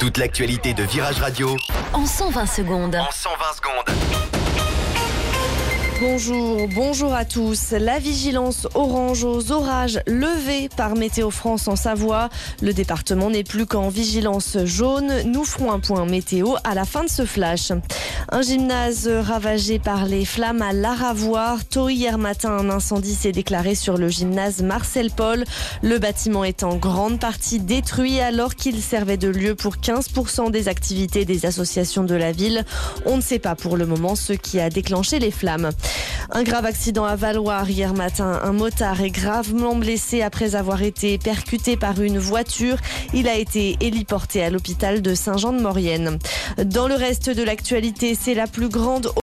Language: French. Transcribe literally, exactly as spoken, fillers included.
Toute l'actualité de Virage Radio en cent vingt secondes. En cent vingt secondes. Bonjour, bonjour à tous. La vigilance orange aux orages levée par Météo France en Savoie. Le département n'est plus qu'en vigilance jaune. Nous ferons un point météo à la fin de ce flash. Un gymnase ravagé par les flammes à Laravoire. Tôt hier matin, un incendie s'est déclaré sur le gymnase Marcel Paul. Le bâtiment est en grande partie détruit alors qu'il servait de lieu pour quinze pour cent des activités des associations de la ville. On ne sait pas pour le moment ce qui a déclenché les flammes. Un grave accident à Valloire hier matin. Un motard est gravement blessé après avoir été percuté par une voiture. Il a été héliporté à l'hôpital de Saint-Jean-de-Maurienne. Dans le reste de l'actualité, c'est la plus grande